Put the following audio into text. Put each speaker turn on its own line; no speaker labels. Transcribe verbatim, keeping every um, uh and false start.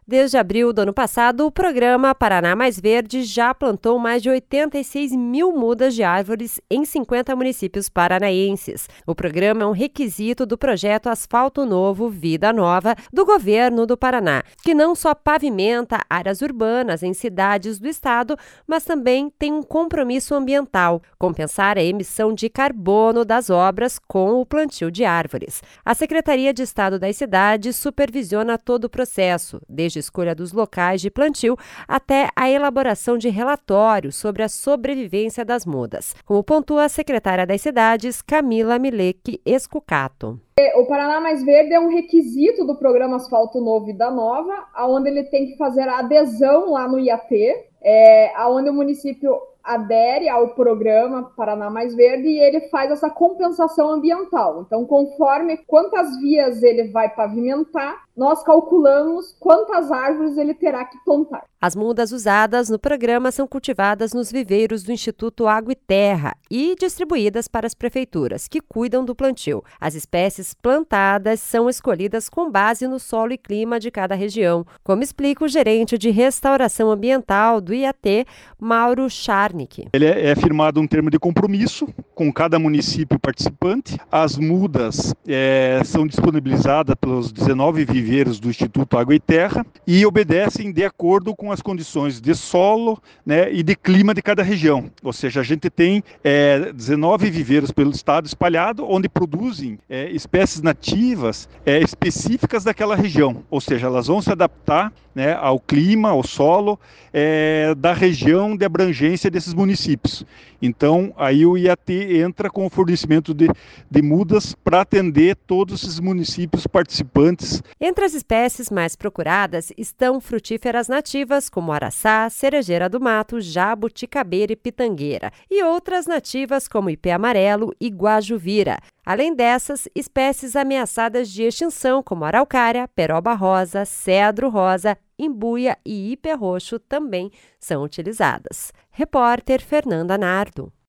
Desde abril do ano passado, o programa Paraná Mais Verde já plantou mais de oitenta e seis mil mudas de árvores em cinquenta municípios paranaenses. O programa é um requisito do projeto Asfalto Novo, Vida Nova, do governo do Paraná, que não só pavimenta áreas urbanas em cidades do estado, mas também tem um compromisso ambiental: compensar a emissão de carbono das obras com o plantio de árvores. A Secretaria de Estado das Cidades supervisiona todo o processo, desde a escolha dos locais de plantio até a elaboração de relatórios sobre a sobrevivência das mudas, como pontua a secretária das Cidades, Camila Milek Escucato.
O Paraná Mais Verde é um requisito do programa Asfalto Novo Vida Nova, onde ele tem que fazer a adesão lá no I A T, é, onde o município adere ao programa Paraná Mais Verde e ele faz essa compensação ambiental. Então, conforme quantas vias ele vai pavimentar, nós calculamos quantas árvores ele terá que plantar.
As mudas usadas no programa são cultivadas nos viveiros do Instituto Água e Terra e distribuídas para as prefeituras, que cuidam do plantio. As espécies plantadas são escolhidas com base no solo e clima de cada região, como explica o gerente de restauração ambiental do I A T, Mauro Charnick.
Ele é, é firmado um termo de compromisso com cada município participante. As mudas é, são disponibilizadas pelos dezenove viveiros do Instituto Água e Terra e obedecem de acordo com as condições de solo, né, e de clima de cada região. Ou seja, a gente tem é, dezenove viveiros pelo estado espalhado, onde produzem é, espécies nativas é, específicas daquela região. Ou seja, elas vão se adaptar, né, ao clima, ao solo é, da região de abrangência desses municípios. Então, aí o I A T entra com o fornecimento de, de mudas para atender todos esses municípios participantes.
Entre as espécies mais procuradas estão frutíferas nativas, como araçá, cerejeira do mato, jabuticabeira e pitangueira, e outras nativas como ipê amarelo e guajuvira. Além dessas, espécies ameaçadas de extinção, como araucária, peroba rosa, cedro rosa, imbuia e ipê roxo também são utilizadas. Repórter Fernanda Nardo.